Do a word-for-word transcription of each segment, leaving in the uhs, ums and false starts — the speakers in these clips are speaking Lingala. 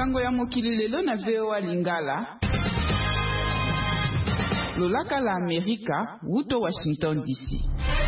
sango ya mokili lelo na V O A Lingala. Lolaka la Amerika, wuto Washington D C.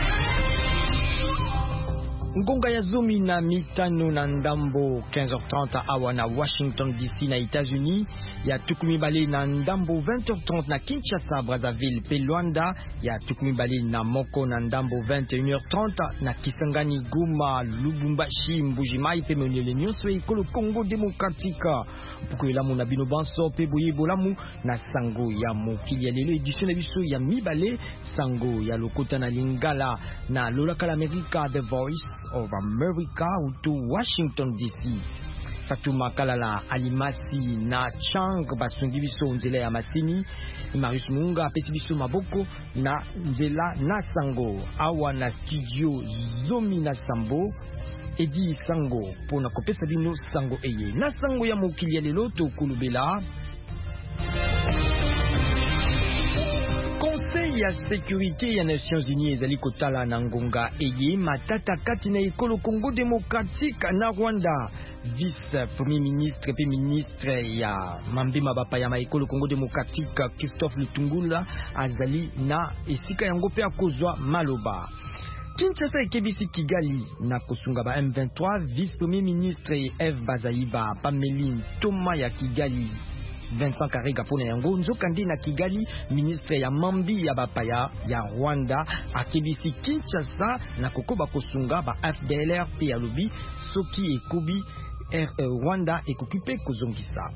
Ngonga ya zomi na mitano na ndambo quinze heures trente awa na Washington D C na États-Unis, ya tukumi bale na ndambo vingt heures trente na Kinshasa, Brazzaville pe Luanda, ya tukumi bale na moko na ndambo vingt et une heures trente na Kisangani, Goma, Lubumbashi, Mbujimai pe Moniele nyonso ekolo Congo Démocratique. Puko elamu na bino banso pe boye bolamu na sango ya mokili ya lelo édition na biso ya mibale, sango ya lokota na Lingala na lolaka l'Amerika, The Voice of America to Washington D C. Fatuma Kalala Alimasi na Chang basungi biso nzela ya masini, Marius Munga apesi biso maboko na nzela na sango awa na studio zomi na sambo Edi sango pona kopesa bino sango eye na sango ya mokili ya lelo to kulubela. Conseil ya sécurité ya Nations Unies ezali kotala na ngonga eye matata kati na ekolo Congo Démocratique na Rwanda. Vice Premier Ministre pe Ministre ya mambima bapa ya maekolo Congo Démocratique Christophe Lutungula azali na esika yango pe akozwa maloba. Kinshasa ekebisi Kigali na kosunga ba M vingt-trois. Vice Premier Ministre Eve Bazaiba Pameline Toma ya Kigali, Vincent Karega pona yango nzokandi na Kigali. Ministre ya mambi ya bapaya ya Rwanda akebisi Kinshasa na kokoba kosunga ba F D L R pe ya lobi soki ekobi R Rwanda ekokipe kozongisa.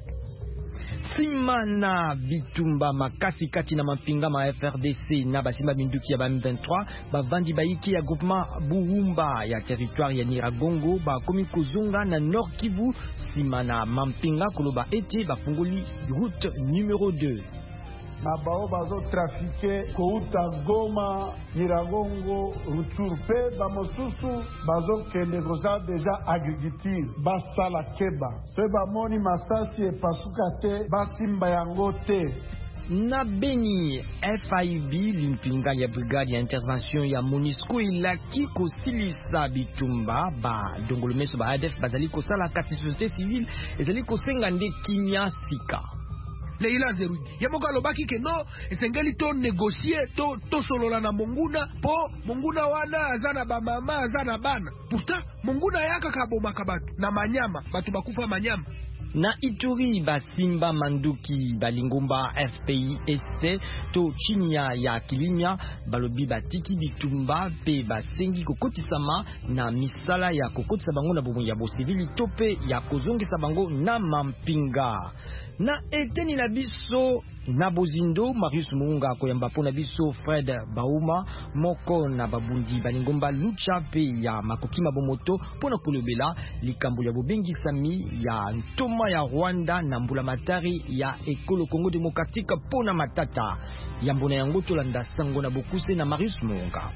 Simana bitumba makasi kati na mapinga ma F R D C na basimba minduki ya ba M vingt-trois bavandi baiki ya groupement Burumba ya territoire ya Nyiragongo bakomi kozonga na Nord Kivu. Simana mampinga koloba ete bafungoli route numéro deux. Mabao bazo trafike kouta Goma, Nyiragongo, Ruchuru pe bamosusu bazo kende koza deja agriculture basala keba pe bamoni masasi epasuka te basimba yango te. Na Beni, F I B limpinga ya brigade ya intervention ya MONUSCO ilaki kosilisa bitumba ba dongolomeso ba A D F bazali kosala kati société civile ezali kosenga nde kimia sika. Leila Zerugi yamoka lobaki ke no esengeli to négocier to to solola na monguna po monguna wana azana ba mama azana bana pourtant monguna yaka kaboma kabatu na manyama batu bakufa manyama. Na Ituri basimba manduki balingomba F P I S C to chinya ya kilimia balobi batiki bitumba pe basengi kokotisama na misala ya kokotisa bango na bomo ya bosivili tope ya kozongisa bango na mampinga. Na eteni na biso na bozindo Marius Munga koyamba pona biso Fred Bauma moko na babundi balingomba lucha pe ya makoki mabomoto pona kolobela likambo ya bobengi sami ya ntoma ya Rwanda na mbula matari ya ekolo Congo Démocratique pona matata ya mbona yango tolanda sango na bokuse na Marius Munga.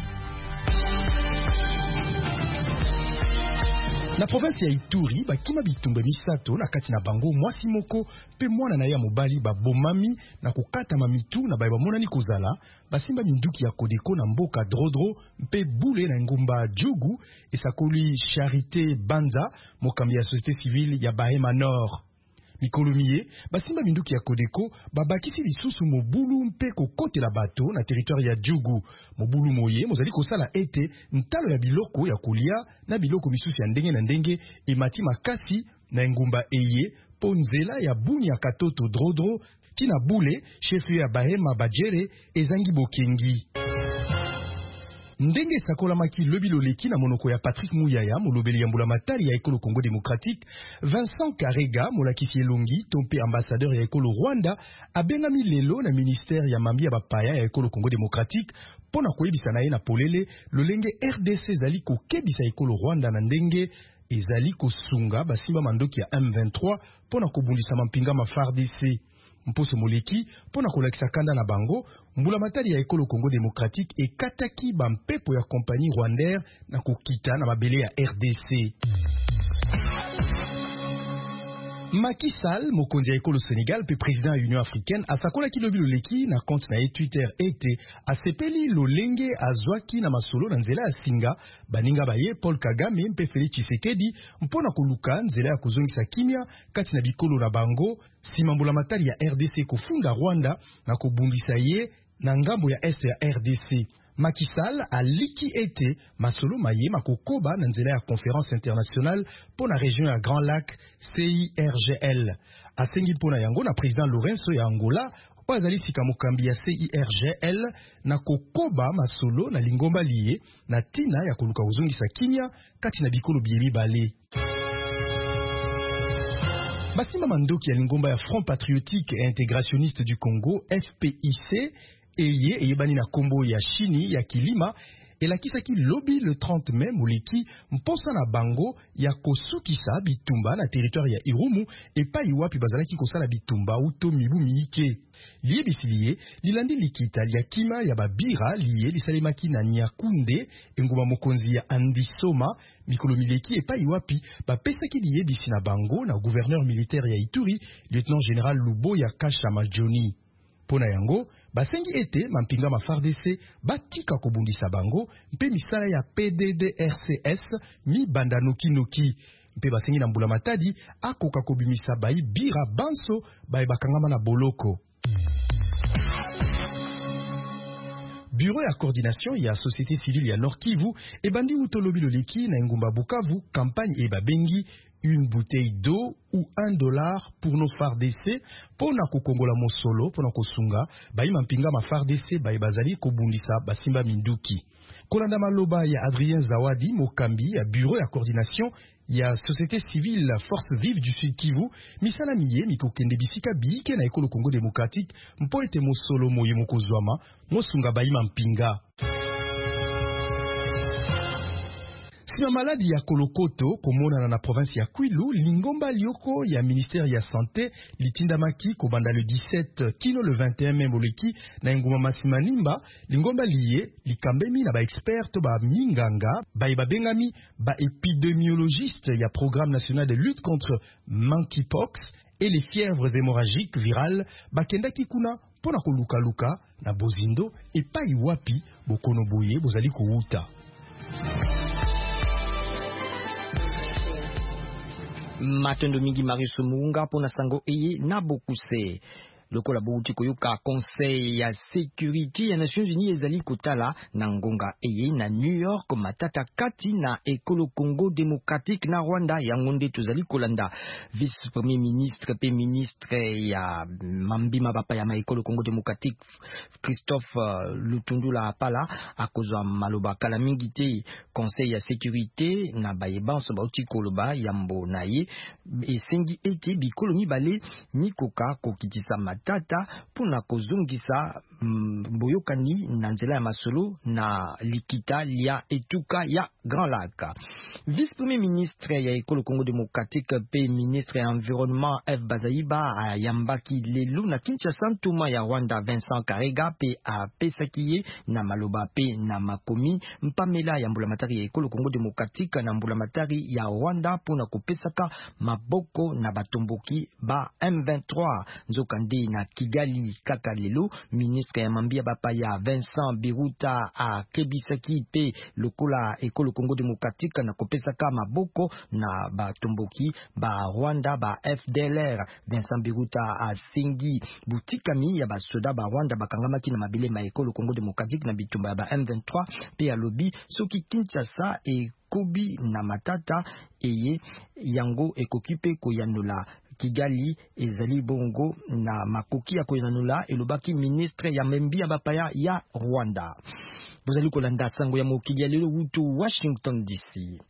Na province ya Ituri bakima bitumba misato na kati na bango mwasi moko pe mwana na ya mobali babomami na kokata mamitu na baye bamonani kozala basimba minduki ya Kodeko na mboka Drodro mpe bule na ngomba Djogu esakoli Charité Banza mokambi ya société civile ya Bahema Nord. Mikolomiye basimba minduki ya Kodeko babakisi lisusu mobulu mpe kokotela bato na territoire ya Djogu. Mobulu moye mozali kosala ete ntalo ya biloko ya kolia na biloko misusu ya ndenge na ndenge emati makasi na ngumba eye ponzela ya buni ya Katoto Drodro tina bule chef ya Bahema Bajere ezangi bokengi. Ndenge sakola maki lobilo leki na monoko ya Patrick Muyaya molobeli ya mbula matari ya ekolo Congo Démocratique. Vincent Karega molakisi elongi tompe ambassadeur ya ekolo Rwanda abengami lelo na ministère ya mambi ya bapaya ya ekolo Congo Démocratique pona koyebisa na ye na polele lolenge R D C ezali kokebisa ekolo Rwanda na ndenge ezali kosunga basimba mandoki ya M vingt-trois pona kobundisa mampinga ma F A R D C. Mposo moleki pona kolakisa kanda na bango mbula matari ya ekolo Congo Démocratique ekataki bampepo ya compagnie rwandaire na kokita na mabele ya R D C. Macky Sall, mokonzi ya ekolo Sénégal, pe président ya Union africaine, asakola ki lobi loleki na compte na ye Twitter ete asepeli lolenge azwaki na masolo na nzela ya singa baninga baye Paul Kagame mpe Félix Tshisekedi mpona koluka nzela ya kozongisa kimia kati na bikolo na bango sima mbulamatari ya R D C kofunda Rwanda na kobundisa ye na ngambo ya est ya R D C. Macky Sall aliki ete masolo maye makokoba na nzela ya conférence internationale pona région ya Grand Lac C I R G L. Asengi pona yango na président Lorenzo ya Angola po azali sika mokambi ya C I R G L na kokoba masolo na lingomba liye na tina ya koluka kozongisa kinya kati na bikolo biyemi bale. Basimba mandoki ya lingomba ya Front Patriotique et Intégrationniste du Congo F P I C eye eyebani na kombo ya chini ya kilima elakisaki lobi le trente mai moleki mposa na bango ya kosukisa bitumba na territoire ya Irumu epai wapi bazalaki kosala bitumba uto mibu miike. Liye bisiliye lilandi likita ya kima ya babira liye lisalemaki na Nyakunde enguma mokonzi ya Andisoma mikolo mileki epai wapi bapesaki liye bisi na bango na gouverneur militaire ya Ituri lieutenant général Luboya Kasha Majoni. Pona yango, basengi ete mampinga ma F A R D C batika kobundisa bango mpe misala ya P D D R C S mi banda noki noki. Mpe basengi na mbula matadi akoka kobimisa bai bira banso bai bakangama na boloko. Bureau ya coordination ya société civile ya Nord Kivu ebandi utolobi loleki na ngumba Bukavu campagne e babengi une bouteille d'eau ou un dollar pour nos F A R D C pona kokongola mosolo pona kosunga bayi mampinga ma F A R D C bayi bazali kobundisa basimba minduki. Kolanda maloba ya Adrien Zawadi mokambi ya bureau ya coordination ya société civile force vive du Sud Kivu misala miye mikokende bisika biike na ekolo Congo démocratique mpo ete mosolo moye mokozwama mosunga bayi mampinga. Sima maladi ya Kolokoto komona na province ya Kwilu lingomba lioko ya ministère ya santé litindamaki kobanda le dix-sept kino le vingt et un mai moleki na ngoma masimanimba lingomba liye likambemi na ba expert to ba minganga ba babengami ba épidémiologiste ya programme national de lutte contre monkeypox et les fièvres hémorragiques virales bakendaki kuna pona koluka luka na bozindo epai wapi bokono boye bozali kouta. Matendo mingi Mariso Munga pona sango eye na bokuse. Lokola bouti koyoka conseil ya sécurité ya Nations Unies ezali kotala na ngonga eye na New York matata kati na ekolo Congo démocratique na Rwanda ya ngonde tozali kolanda vice premier ministre pe ministre ya mambima bapa ya ekolo Congo démocratique Christophe uh, Lutundula Apala akozwa maloba kala mingi te conseil ya sécurité na bayebanso bauti koloba yambo na ye esengi ete bikolo mibale nikoka kokitisa tata puna kozungisa mboyokani na nzela ya masolo na likita lia etuka ya Grand Lac. Vice premier ministre ya ekolo Congo démocratique pe ministre ya environnement F Bazaiba yambaki lelu na Kinshasa ntuma ya Rwanda Vincent Karega pe a pesakiye na maloba pe na makomi mpamela ya mbulamatari ya ekolo Congo démocratique na mbulamatari ya Rwanda puna kopesaka maboko na batomboki ba M vingt-trois nzokande na Kigali kaka lelo ministre ya mambia bapa ya Vincent Biruta a kebisaki pe lokola ekolo Congo démocratique na kopesaka maboko na batomboki ba Rwanda ba F D L R. Vincent Biruta a sengi butikami ya basoda ba Rwanda bakangamaki na mabele ma ekolo Congo démocratique na bitumba ba M vingt-trois pe alobi soki Kinshasa e kobi na matata eye yango ekokipe koyanula Kigali ezali bongo na makoki ya koyanula elobaki ministre ya membi ya bapaya ya Rwanda. Bozali kolanda sango ya mokili ya lelo wuto Washington D C.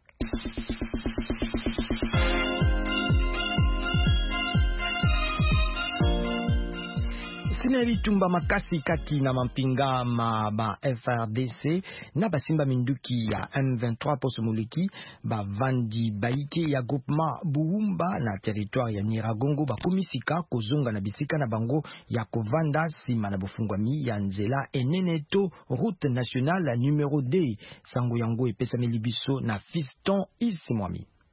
Sina bitumba makasi kati na mampinga ma ba F R D C na basimba minduki ya M vingt-trois poso moleki ba vandi baike ya groupement Buumba na territoire ya Nyiragongo ba komisika kozonga na bisika na bango ya kovanda sima na bofungwami ya nzela eneneto route nationale numéro deux sango yango epesa milibiso na Fiston Isimwami.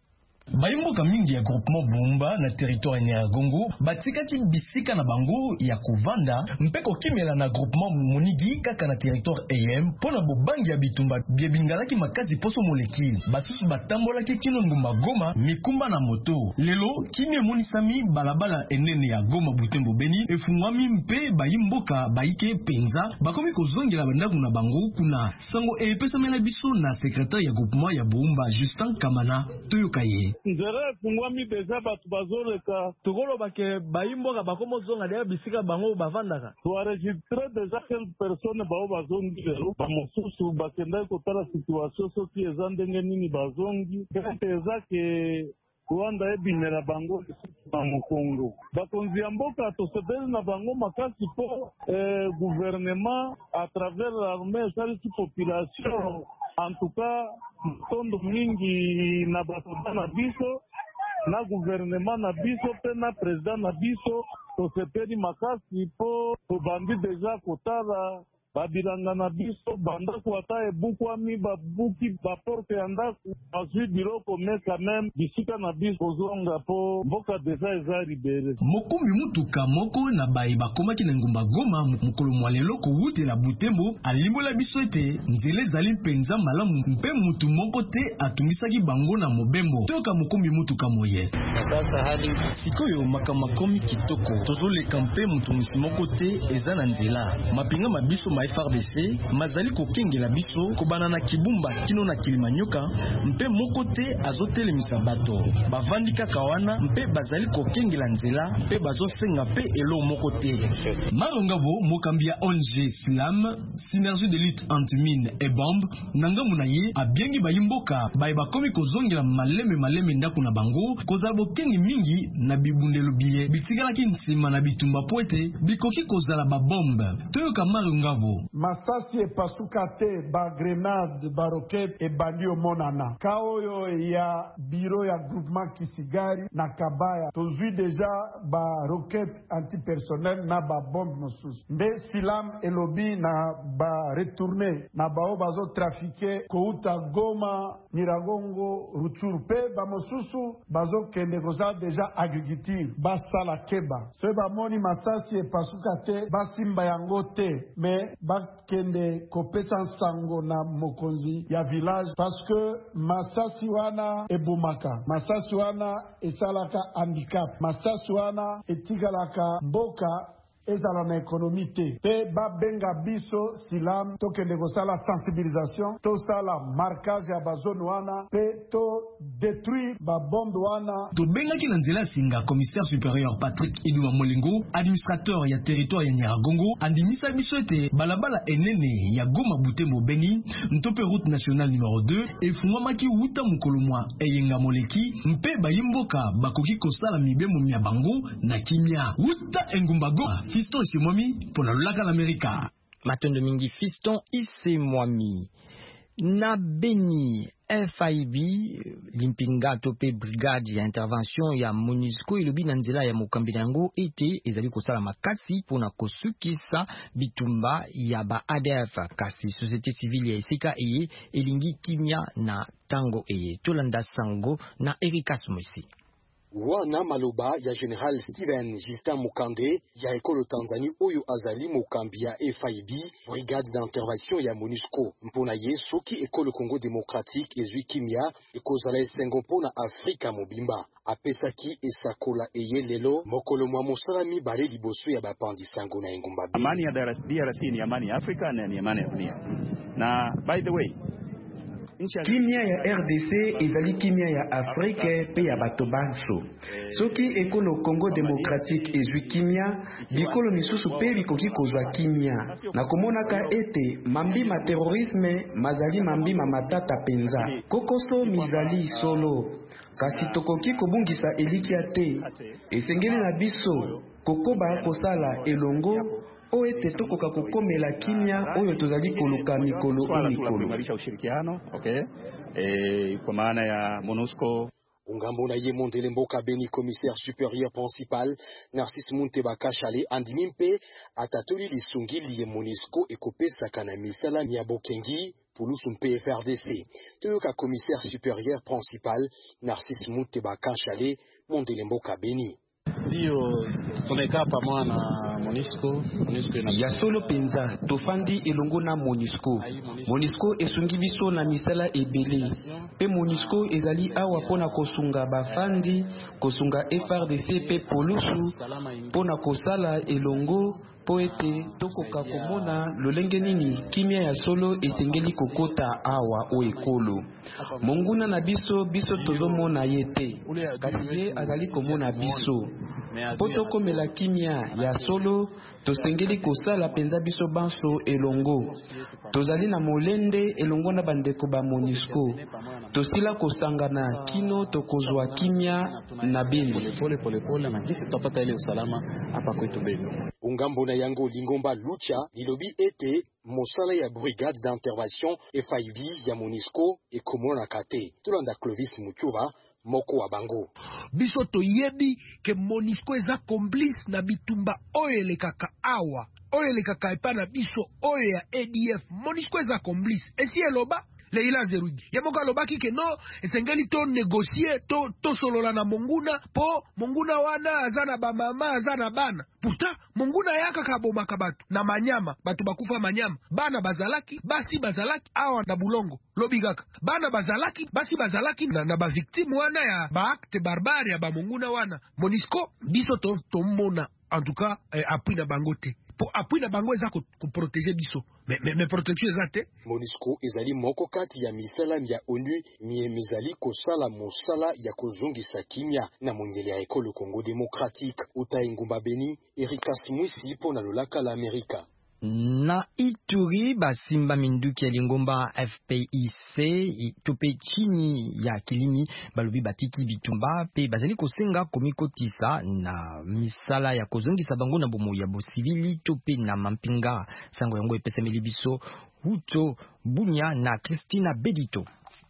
Bayimboka mingi ya groupement Bumba na territoire ya Nyiragongo batikaki bisika na bango ya kovanda mpeko kimela na groupement Monigi kaka na territoire A M pona bobangi ya bitumba biebingalaki makazi poso molekili basusu batambolaki kino ngumba Goma mikumba na moto lelo kimia monisami balabala enene ya Goma Butembo Beni efungwami mpe bayimboka baike penza bakomi kozongela bandaku na bango kuna sango epesamela biso na secrétaire ya groupement ya Bumba Justin Kamana toyokaye nzere fungwami deja batu bazoleka tukolo bake bayimboka bakomo zonga deya bisika bango bavandaka to enregistre deja quelques personnes bao bazongi lelo bamosusu bakenda kotala situation soki eza ndenge nini bazongi eza ke Rwanda ebimela bango na Mukongo bakonzi ya mboka tosebeli na bango makasi po eh, gouvernement à travers l'armée salisi population en tout cas tondo mingi na basoda na biso na gouvernement na biso pe na président na biso tosepeli makasi po tobandi deja kotala babilanga na biso bandako ata ebukwami babuki baporte ya ndako bazwi biloko me quand même bisika na biso kozonga po mboka deja eza libere mokumbi mutuka moko na bayi bakomaki na ngumba Goma mokolo mwa lelo kowutela Butembo alimbola biso ete nzela ezali mpenza malamu mpe mutu moko te atungisaki bango na mobembo toyoka mokumbi mutuka moye na sasa hali sikoyo makamakomi kitoko tozoleka mpe mutungisi moko te eza na nzela mapinga mabiso ma F R D C mazali kokengela biso kobana na Kibumba kino na Kilimanyoka mpe moko te azotelemisa bato bavandi kaka wana mpe bazali kokengela nzela mpe bazosenga mpe elo moko te Marongavo mokambi ya O N G Slam synergie de lutte anti-mine et bombe nangamu na ye abiengi bayimboka baye bakomi kozongela maleme maleme ndako na bango kozala bokengi mingi na bibundelo biye bitigalaki nsima na bitumba poete bikoki kozala babombe toyoka Marongavo masasi epasuka te ba grenade ba roquette ebandi omonana ka oyo ya biro ya groupement Kisigari na Kabaya tozwi deja ba roquette antipersonnel na ba bombe mosusu nde Silam elobi na ba retourner na bao bazo trafiquer kouta Goma Nyiragongo Ruchuru pe ba mosusu bazo kende koza deja agriculture basala keba se ba moni masasi epasuka te basimba yango te me bakende kopesa sango na mokonzi ya village parce que masasi wana ebumaka masasi wana esalaka handicap masasi wana etikalaka mboka ezala na ekonomi te pe babenga biso Silam tokende kosala sensibilisation tosala marquage ya bazone wana pe to détruire babombe wana tobengaki na nzela singa commissaire supérieur Patrick Edouard Molingo administrateur ya territoire ya Nyiragongo andimisa biso ete balabala enene ya Goma Butembo Beni ntope route nationale numéro deux efungwamaki wuta mokolo mwa eyenga moleki mpe bayimboka bakoki kosala mibemo mia bango na kimia wuta engumba Goma Fiston Isemwami pour la Laka l'América. Matondo mingi Fiston Isemwami. Na Beni F I B limpinga tope brigade ya intervention ya MONUSCO ilobi na nzela ya mokambi nango ete ezali kosala makasi pona kosukisa bitumba ya ba A D F kasi société civile ya esika eye elingi kimia na tango eye tolanda sango na Erikas Mosi. Wana maloba ya General Steven Justin Mukande ya ekolo Tanzanie oyo azali mokambi ya F I B brigade d'intervention ya MONUSCO mpona ye soki ekolo Congo démocratique ezwi kimia ekozala esengo mpona Afrika mobimba apesaki esakola eye lelo mokolo mwa mosala mibale liboso ya bapandisango na engumba bini. Amani ya D R C ni amani ya Afrika na ni amani ya dunia. Na by the way kimia ya R D C ezali kimia ya Afrique pe ya bato banso soki ekolo Congo démocratique ezwi kimia bikolo misusu pe bikoki kozwa kimia na komonaka ete mambima terrorisme mazali mambima matata penza kokoso mizali solo kasi tokoki kobungisa elikia te esengeli na biso kokoba kosala elongo o ete tokoka kokomela kimia oyo tozali koluka mikolo o mikolo kuimarisha ushirikiano okay eh kwa maana ya MONUSCO Ungambo na ye Mondele Mboka Beni, commissaire supérieur principal Narcisse Muntebaka Chale andimimpe atatoli lisungili ye Monisco ekopesa kana misala miabokengi pulusu mpe F R D C. Toyoka commissaire supérieur principal Narcisse Muntebaka Chale Mondele Mboka Beni. Dio toneka pamoja na Monisco, Monisco ina ya solo penza tofandi elongo na Monisco. Monisco esungi biso na misala ebele. Pe Monisco ezali awa pona kosunga bafandi, kosunga F R D C pe polusu pona kosala elongo po ete tokoka komona lolenge nini kimia ya solo esengeli kokota awa o ekolo. Monguna na biso biso tozomona yete kasi ye azali komona biso. Poto komela kimia ya solo tosengeli kosala penza biso banso elongo. Tozali na molende elongo na bandeko ba Monisco. Tosila kosangana kino tokozwa kimia na bini. Pole pole pole na kisi topata ile usalama hapa kwetu Beni. Ungambo na yango Lingomba Lucha lilobi ete mosala ya brigade d'intervention F I B ya Monisco e komona kate. Tulanda Clovis Mutuva moko wa bango. Biso toyebi ke Monisco eza complice na bitumba oyo elekaka awa. Oyo elekaka epa na biso oyo ya A D F. Monisco eza complice. Esi eloba Leila Zerugi. Yamoka lobaki ke no esengeli to négocier to to solola na Monguna po Monguna wana azana ba mama azana bana. Pourtant Monguna yaka kaboma kabatu na manyama batu bakufa manyama. Bana bazalaki basi bazalaki awa na Bulongo. Lobigaka. Bana bazalaki basi bazalaki na, na ba victime wana ya ba acte barbare ya ba Monguna wana. Monisco biso to tomona en tout cas eh, appui na bangote. Po appui na bango eza ko, ko protéger biso. Mais mais mais protection ezate. Monisco ezali moko kati ya misala ya ONU mie mizali kosala mosala ya kozongisa kimia na mongeli ya ekolo Congo démocratique. Utai Ngumba Beni, Erika Smwisi po na lolaka la Amerika. Na Ituri basimba minduki ya Lingomba F P I C tope chini ya kilimi balobi batiki bitumba pe bazali kosenga komikotisa na misala ya kozongisa bango na bomo ya bosivili tope na mampinga sango yango epesemeli biso Huto Bunya na Christina Bedito.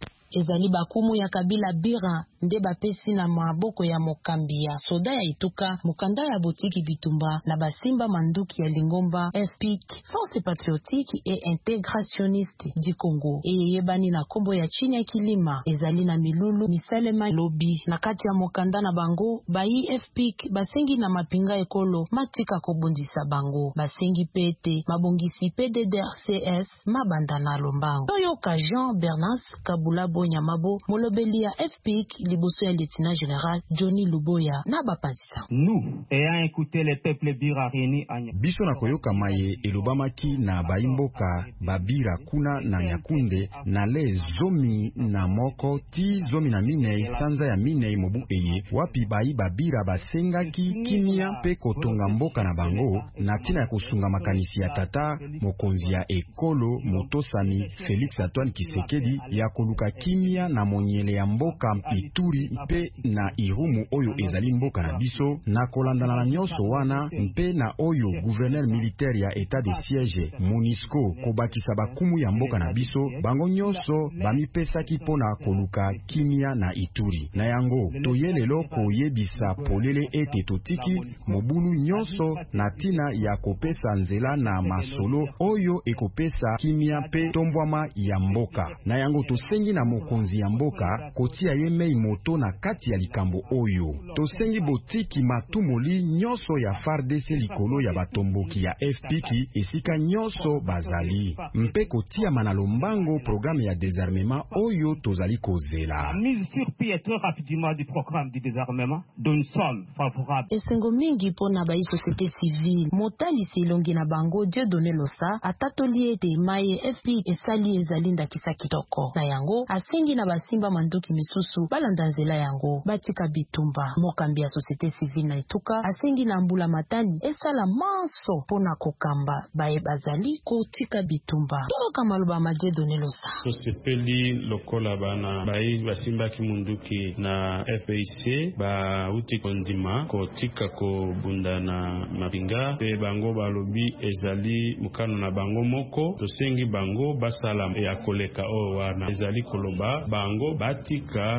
Ezali bakumu ya kabila bira nde bapesi na maboko ya mokambi ya soda ya ituka mukanda ya botiki bitumba na basimba manduki ya Lingomba F P I C Force Patriotique et Intégrationniste du Congo eyebani na kombo ya chini ya kilima ezali na milulu misalema lobi na kati ya mokanda na bango bayi F P I C basengi na mapinga ekolo matika kobundisa bango basengi pete mabongisi P D D R C S mabanda na lombango toyoka Jean Bernas Kabula Nyamabo molobeli ya F P I C liboso ya lieutenant général Johnny Luboya na bapasa. Nous ayant écouté les peuples bira réunis à biso na koyoka maye elobamaki na baimboka babira kuna na Nyakunde na le zomi na moko ti zomi na minei sanza ya minei mobu eye wapi bayi babira basengaki kimia pe kotonga mboka na bango na tina ya kosunga makanisi ya tata mokonzi ya ekolo motosani Félix Antoine Tshisekedi ya koluka kimia na monyele ya mboka Ituri mpe na Irumu oyo ezali mboka na biso na kolandana na nyonso wana mpe na oyo gouverneur militaire ya état de siège Monisco kobakisa bakumu ya mboka na biso bango nyonso bamipesaki pona koluka kimia na Ituri na yango toyelelo koyebisa polele ete totiki mobulu nyonso na tina ya kopesa nzela na masolo oyo ekopesa kimia pe tombwama ya mboka na yango tosengi na mokonzi ya mboka kotia ye mei moto na kati ya likambo oyo tosengi botiki matumoli nyonso ya F A R D C likolo ya batomboki ya F P I C esika nyonso bazali mpe kotia manalombango programme ya désarmement oyo tozali kozela mise sur pied très rapidement du programme du désarmement dont nous sommes favorables. Esengo mingi pona ba société civile motali silongi na bango Dieu donné losa atatoli ete maye F P I C esali ezalinda kisa kitoko na yango asengi na basimba manduki misusu balanda nzela yango batika bitumba mokambi ya société civile na ituka asengi na mbula matani esala manso pona kokamba baye bazali kotika bitumba toka maloba maje donné losa sosepeli lokola bana bayi basimba kimunduki na F P I C ba uti kondima kotika ko bunda na mapinga pe bango balobi ezali mukano na bango moko tosengi bango basala ya koleka o wana ezali koloba bango batika ko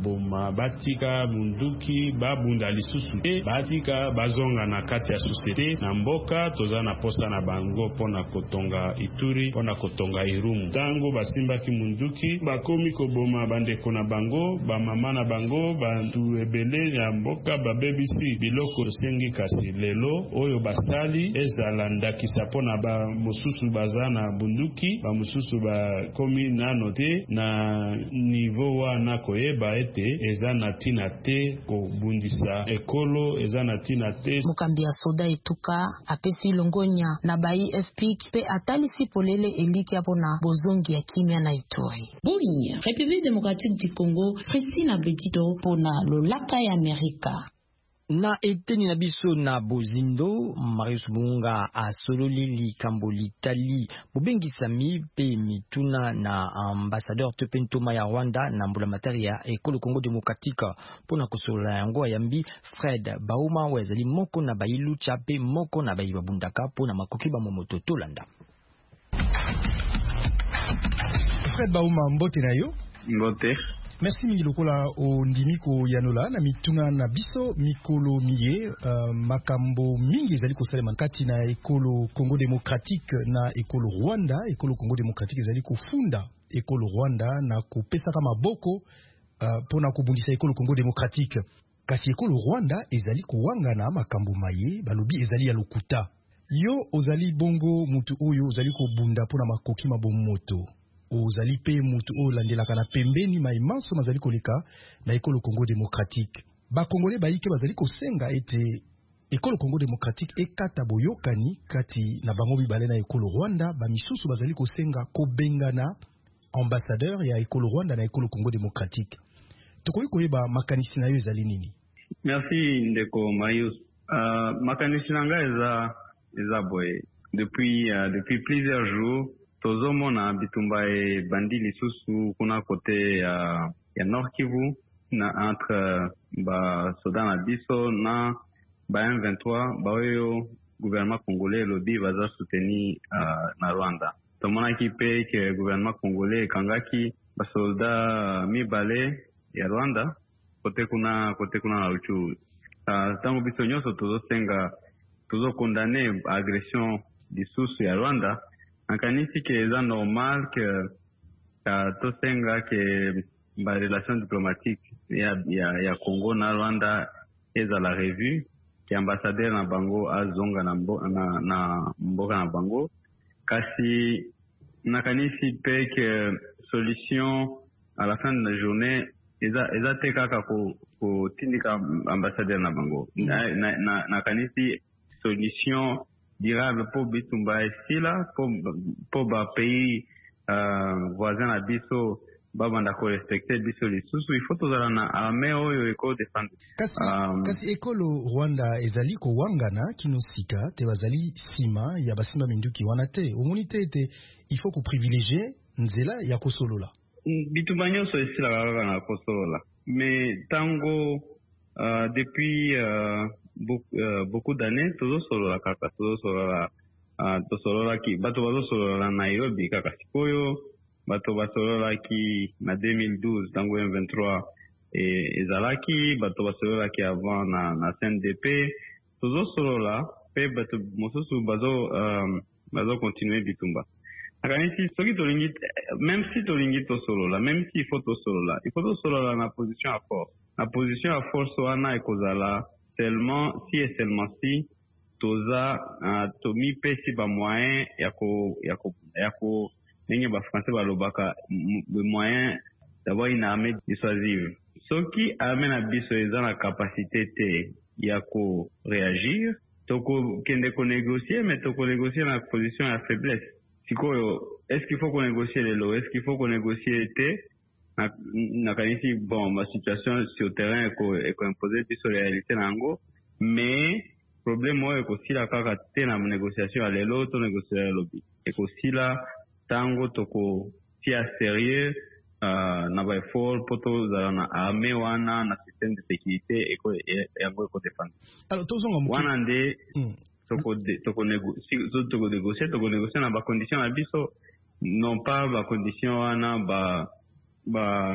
boma batika munduki babunda lisusu te batika bazonga na kati ya societe na mboka toza na posa na bango pona kotonga Ituri pona kotonga Irumu tango basimbaki munduki bakomi koboma bandeko na bango bamama na bango bantu ebele ya mboka babebisi biloko tosengi kasi lelo oyo basali ezala ndakisa pona ba mosusu baza na bunduki ba mosusu bakomi nano te na niveau wana koyeba ete eza na tina te kobundisa ekolo eza na tina te. Mokambi ya soda etuka apesi longonya na bai F P pe atalisi polele eliki hapo na bozongi ya kimia na Ituri. Bunia, République démocratique du Congo, Christina Bedito pona lolaka ya Amerika. Na eteni na biso na bozindo Marius Bunga asololi likambo litali bobengisami pe mituna na ambassadeur Tepentoma ya Rwanda na mbula matari ya ekolo Congo démocratique pona kosolola yango yambi Fred Bauma wezali moko na bailu chape moko na bayiba bundaka pona makoki ba momoto tolanda. Fred Bauma mbote na yo? Mbote. Merci mingi lokola o ndimiko yanola na mituna na biso mikolo miye uh, makambo mingi ezali kosalema kati na ekolo Congo démocratique na ekolo Rwanda. Ekolo Congo démocratique ezali kofunda ekolo Rwanda na kopesaka maboko uh, pona kobundisa ekolo Congo démocratique. Kasi ekolo Rwanda ezali kowangana makambo maye balobi ezali ya lokuta. Yo ozali bongo mutu oyo ozali kobunda pona makoki mabomoto. Ozali pe mutu o landelaka na pembeni maimanso mazali koleka na ekolo Congo démocratique. Ba Congolais baike bazali kosenga ete ekolo Congo démocratique ekata boyokani kati na bango mibale na ekolo Rwanda, ba misusu bazali kosenga kobengana ambassadeur ya ekolo Rwanda na ekolo Congo démocratique. Tokoki koyeba makanisi na yo ezali nini? Merci ndeko Mayus. Uh, makanisi nanga eza eza boye depuis uh, depuis plusieurs jours tozomona bitumba e bandi lisusu kuna kote ya, ya Nord Kivu na entre ba soda na biso na ba M vingt-trois ba oyo gouvernement congolais lobi baza souteni uh, na Rwanda. Tomona ki pe ke gouvernement congolais kangaki ba solda mibale ya Rwanda kote kuna kote kuna na Ruchuru. Uh, tango biso nyonso tozosenga tozo condamner agression lisusu ya Rwanda. Nakanisi ke eza normal ke ka tosenga ke ba relation diplomatique ya ya ya Congo na Rwanda eza la revue ke ambassadeur na bango azonga na mbo, na na mboka na bango kasi nakanisi pe ke solution à la fin de la journée eza eza te kaka ko ko tindika ambassadeur na bango na na nakanisi solution durable pour bitumba esila pour pour ba pays euh, voisin na biso babanda ko respecter biso lisusu il faut tozala na armée oyo eko défendre kasi um, kasi ekolo Rwanda ezali ko wangana kinosika te bazali sima ya basimba minduki wana te omoni te te il faut ko privilégier nzela ya kosolola bitumba nyonso esila kaka na kosolola mais tango uh, depuis uh, Beaucoup, euh, beaucoup d'années tozo solola kaka tozo solola uh, to solola ki bato bazo solola na Nairobi kaka sikoyo bato basolola ki na deux mille douze tango M vingt-trois e ezalaki bato basolola ki avant na na C N D P tozo solola pe bato mosusu bazo um, bazo continuer bitumba akanisi soki tolingi même si tolingi to solola même si il faut to solola il faut to solola na position à force na position à force wana ekozala seulement si et seulement si toza uh, tomi pesi ba moyen ya ko ya ko ya ko ninge ba français ba lobaka le moyen d'avoir une armée dissuasive soki armée na biso eza na capacité te ya ko réagir toko kende ko négocier mais toko négocier na position ya faiblesse sikoyo est-ce qu'il faut qu'on négocie les lois est-ce qu'il faut qu'on négocie te na na kanisi bon ma situation sur le terrain est ko imposer sur réalité nango mais problème oyo ko sila kaka te na négociation à lelo to négocier lobby et ko sila tango toko tia sérieux uh, na ba effort poto za na armée wana na système de sécurité et ko yango ko défendre alors tozonga muki wana nde mm. toko de, toko négocier toko négocier toko négocier na ba conditions na biso non pas ba conditions wana ba ba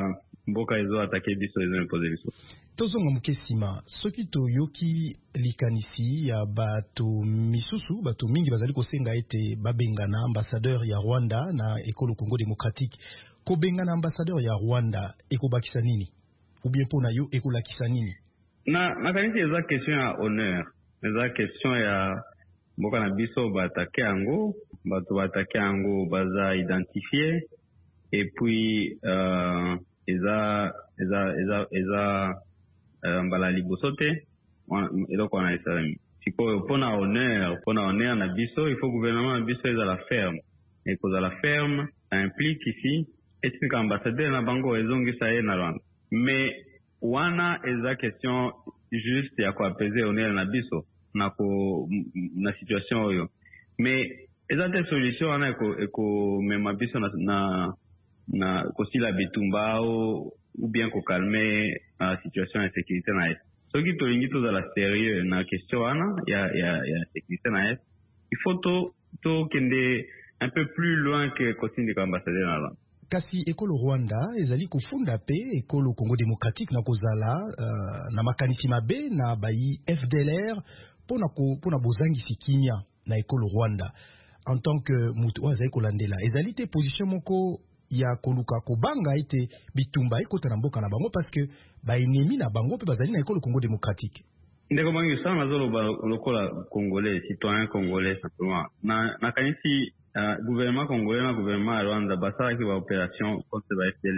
mboka ezo attaquer biso ezo imposer biso. Tozonga mukesima soki toyoki likanisi ya bato misusu bato mingi bazali kosenga ete babengana ambassadeur ya Rwanda na ekolo Congo démocratique. Kobengana ambassadeur ya Rwanda ekobakisa nini? Ou bien pona yo ekolakisa nini? Na nakanisi eza question ya honneur. Eza question ya mboka na biso batake yango, bato batake yango baza identifié et puis euh eza eza eza eza mbala liboso te eloko wana esalami sikoyo mpona honneur mpona honneur na biso il faut gouvernement na biso ezala ferme ekozala ferme ça implique ici etika ambassadeur na bango ezongisa ye na Rwanda mais wana eza question juste ya koapaiser honneur na biso na ko na situation oyo mais eza te solution wana eko ekomema biso na, na na kosila bitumba ou bien ko calmer la situation de sécurité na est. Ce qui tolingi tozala sérieux na question wana ya ya ya sécurité na est. Il faut to to kende un peu plus loin que continue ambassadeur na Rwanda. Kasi ekolo Rwanda ezali kufunda pe ekolo Congo démocratique na kozala uh, na makanisi mabe na bayi F D L R pona ko pona bozangisi kimia na ekolo Rwanda en tant que mutu azali kolandela ezali te position moko ya koluka kobanga ete bitumba ekota na mboka na bango parce que ba ennemi na bango pe bazali na ekolo Congo démocratique. Ndeko bangi ça nazolo ba lokola congolais citoyen congolais simplement na na kanisi uh, gouvernement congolais na gouvernement Rwanda basala ki ba opération contre ba F D L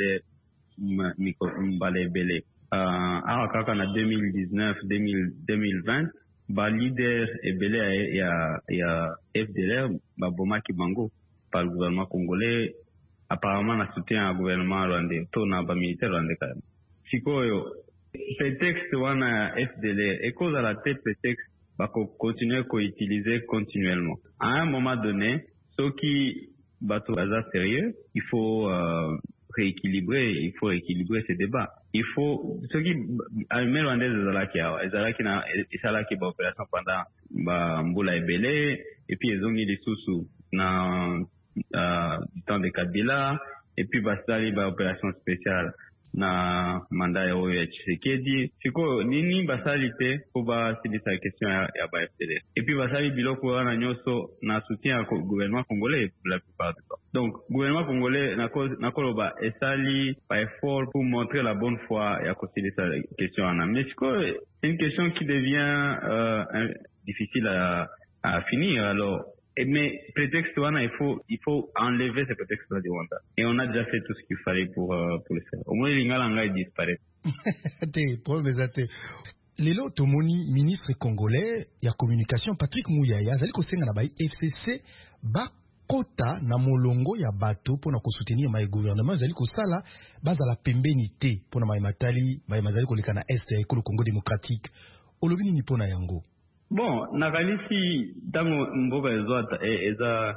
R miko mbale bele uh, a kaka na deux mille dix-neuf deux mille vingt ba leader ebele ya ya F D L R ba bomaki bango par le gouvernement congolais apparemment na soutien au gouvernement rwandais to na ba militaire rwandais quand même sikoyo prétexte wana F D L R et cause à la tête prétexte va continuer à utiliser continuellement à un moment donné ce qui bateau baza sérieux il faut euh, rééquilibrer il faut rééquilibrer ces débats il faut ce qui armée rwandaise ezalaki awa ezalaki na esalaki ba opération pendant ba mbula ebele et puis ezongi lisusu na Uh, du temps de Kabila et puis basali ba opération spéciale na mandat ya oyo ya Tshisekedi siko nini basali te ko ba silisa question ya, ya ba F D L R et puis basali biloko wana nyoso na soutien au gouvernement congolais pour la plupart du temps donc gouvernement congolais na cause na koloba esali ba effort pour montrer la bonne foi ya ko silisa question wana mais siko c'est une question qui devient euh, un, difficile à, à finir alors. Mais prétexte, il faut, il faut enlever ce prétexte-là du Rwanda. Et on a déjà fait tout ce qu'il fallait pour, euh, pour le faire. Au moins, l'Ingala disparaît. Te, problème te. Lelo tomoni ministre congolais ya communication Patrick Mouyaya azali kosenga na ba F C C ba kota na molongo ya bato pona ko soutenir ma gouvernement azali kosala bazala pembeni te pona ma matali ma mazali koleka na est ya ekolo Congo démocratique. Olobini ni pona yango. Bon, nakanisi tango mboka ezo eza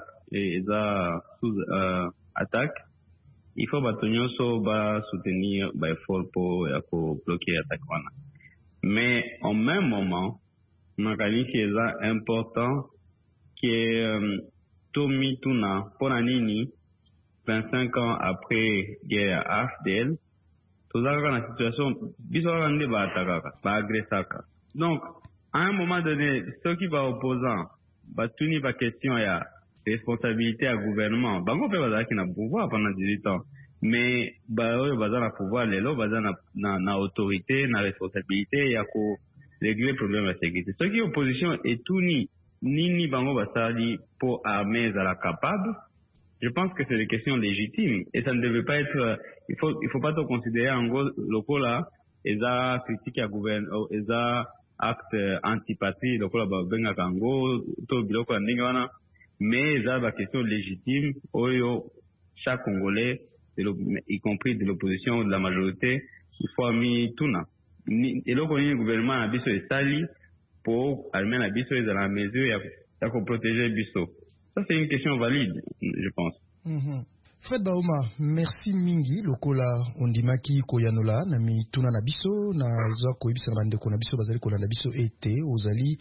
eza sous euh, attaque, il faut batonyoso ba soutenir ba effort pour ya ko bloquer attaque wana. Mais en même moment, nakanisi eza important que euh, Tomi Tuna pona nini vingt-cinq ans après guerre A F D L, tozaka na situation biso rande ba attaquer, ba agresser. Donc à un moment donné, ceux qui va opposant, bah, tout n'y va question, il y a responsabilité à gouvernement. Bah, on peut pas qu'il y a pouvoir pendant dix-huit ans. Mais, bah, il y a pouvoir, les lois, il y a autorité, il y a responsabilité, il y a qu'à régler le problème de la sécurité. Ceux qui opposition est tout ni, ni, ni, bango, bah, ça dit, pour armer, à la capable. Je pense que c'est des questions légitimes. Et ça ne devait pas être, euh, il faut, il faut pas tout considérer, en gros, locaux là, ils ont critiqué à gouvernement, ils ont acte antipatrie lokola babenga kango to biloko ya ndenge wana mais eza ba question légitime oyo chaque Congolais y compris de l'opposition ou de la majorité il faut mi tuna eloko nini gouvernement na biso esali pour armer na biso ezala na mesure ya, ya ko protéger biso ça c'est une question valide je pense. Mm-hmm. Fred Bauma, merci mingi lokola ondimaki koyanola na mituna na biso na zwa koyebisa na bandeko na biso bazali kolanda biso ete ozali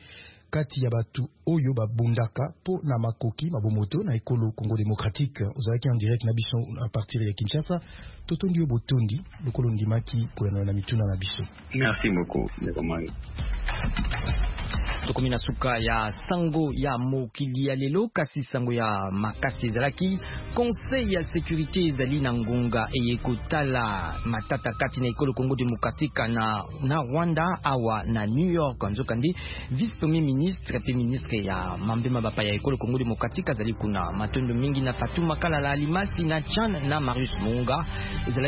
kati ya batu oyo babundaka po na makoki mabomoto na ekolo Congo démocratique. Ozalaki en direct na biso à partir ya Kinshasa. Totondi obotondi lokolo ndimaki koyana na mituna na biso. Merci beaucoup, Nekomani. Tokomi na suka ya sango ya mokili ya lelo kasi sango ya makasi ezalaki conseil ya sécurité ezali na ngonga eyekotala matata kati na ekolo Congo démocratique na, na Rwanda awa na New York. Nzokandi vice premier ministre pe ministre ya mambema bapa ya ekolo Congo démocratique azali kuna matondo mingi na Fatuma Kalala Alimasi na Chan na Marius Munga ezali